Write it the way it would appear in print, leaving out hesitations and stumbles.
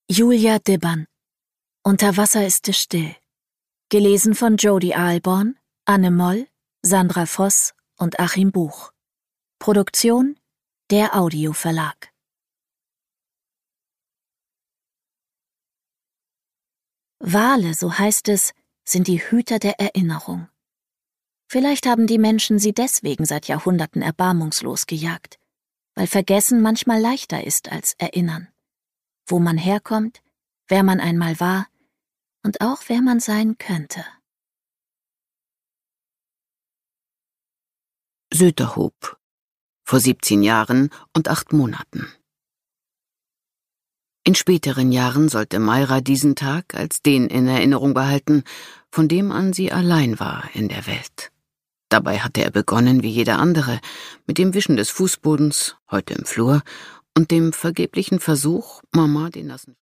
Julia Dibbern. Unter Wasser ist es still. Gelesen von Jodi Aalborn, Anne Moll, Sandra Voss und Achim Buch. Produktion: der Audioverlag. Wale, so heißt es, sind die Hüter der Erinnerung. Vielleicht haben die Menschen sie deswegen seit Jahrhunderten erbarmungslos gejagt, weil Vergessen manchmal leichter ist als Erinnern. Wo man herkommt, wer man einmal war und auch wer man sein könnte. Söderhoop. Vor 17 Jahren und 8 Monaten. In späteren Jahren sollte Mayra diesen Tag als den in Erinnerung behalten, von dem an sie allein war in der Welt. Dabei hatte er begonnen wie jeder andere, mit dem Wischen des Fußbodens, heute im Flur, und dem vergeblichen Versuch, Mama den nassen